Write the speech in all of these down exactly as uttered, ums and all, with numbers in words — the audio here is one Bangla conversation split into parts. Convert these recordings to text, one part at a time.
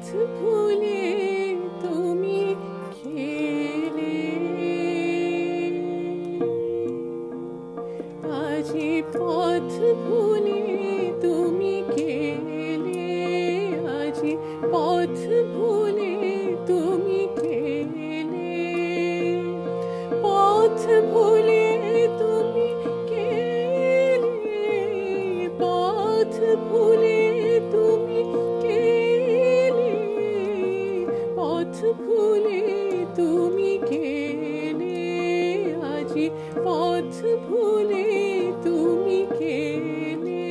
ভুলে তুমি খেলে, আজি পথ ভুলে তুমি গেলে, আজি পথ ভুলে তুমি গেলে, পথ ভুলে তুমি গেলে, পথ ভুলে তুমি গেলে, পথ ভুলে তুমি গেলে, আজি পথ ভুলে তুমি গেলে।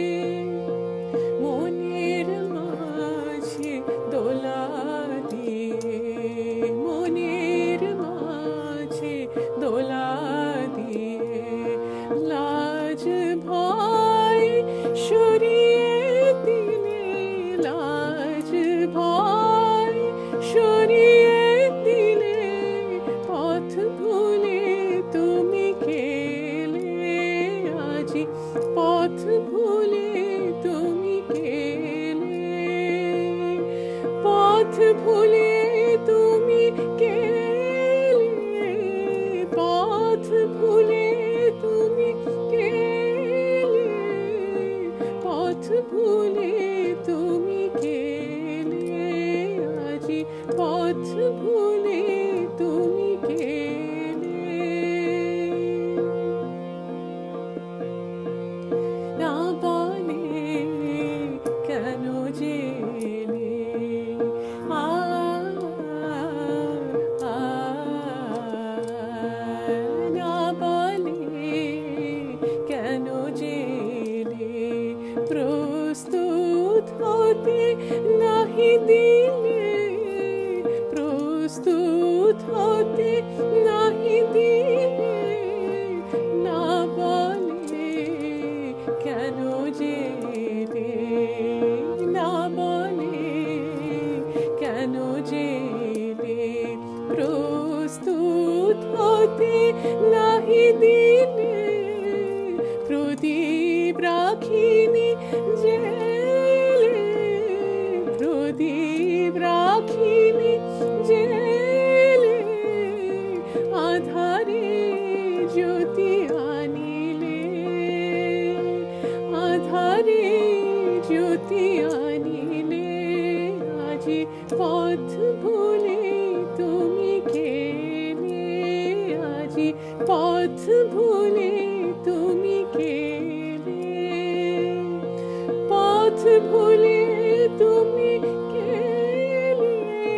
মনের মাঝে দোলা দিয়ে, মনের মাঝে দোলা দিয়ে, লাজ ভয় সরিয়ে দিলে, লাজ ভয় সরিয়ে দিলে, পথ ভুলে তুমি গেলে, আজি পথ ভুলে তুমি গেলে, পথ ভুলে তুমি গেলে, পথ ভুলে তুমি গেলে, পথ ভুলে তুমি গেলে, আজি পথ ভুলে তুমি গেলে। না বলে কেন জেলে, আ আ, না বলে কেন জেলে, প্রস্তুত হতে নাহি দিলে, প্রস্তুত হতে নাহি দিলে, না বলে কেন জেলে, না বলে কেন জেলে, প্রস্তুত হতে নাহি দিলে, প্রদীপ রাখিনি জেলে, প্রদীপ রাখিনি জেলে, আধারে জ্যোতি আনিলে, আধারে জ্যোতি আনিলে, আজি পথ ভুলে তুমি গেলে, আজি পথ ভুলে তুমি গেলে, পথ ভুলে তুমি গেলে,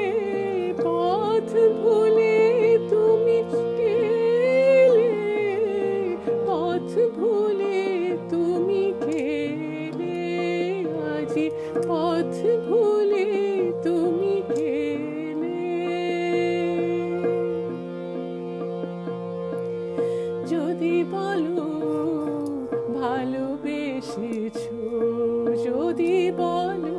পথ ভুলে তুমি গেলে, পথ ভুলে তুমি গেলে, আজি পথ ভুলে তুমি গেলে। যদি বলো ভালোবেসেছো, যদি বলো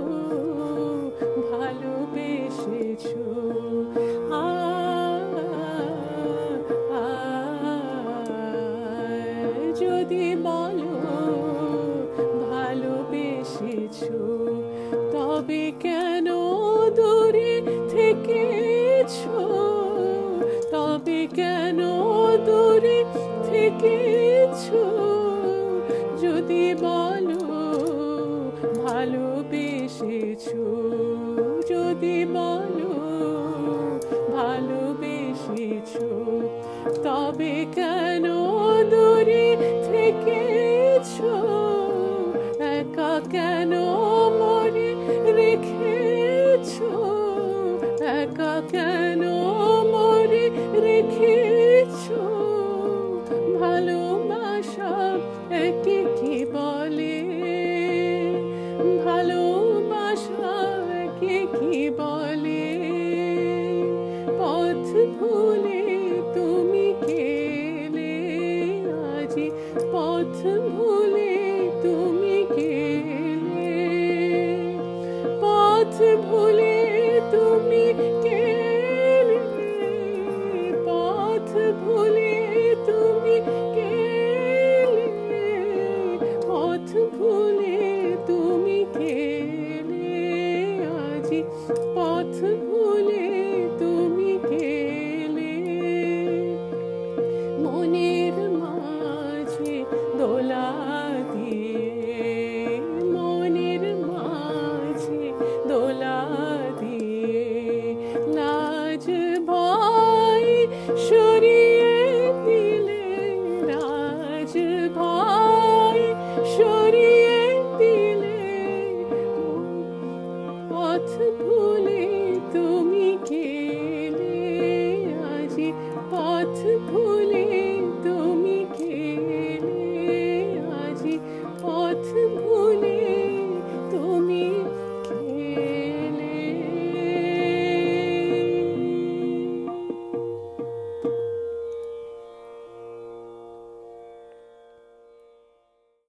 ভালোবেসেছো, আ আ, যদি বলো ভালোবেসেছো, তবে কেন দূরে থেকেছো, তবে কেন দূরে থেকেছো, যদি বলো ভালোবেসেছো, যদি বলো ভালোবেসেছো, তবে কেন দূরে থেকেছো, একা কেন মনে রেখেছো, একা কেন মনে রেখে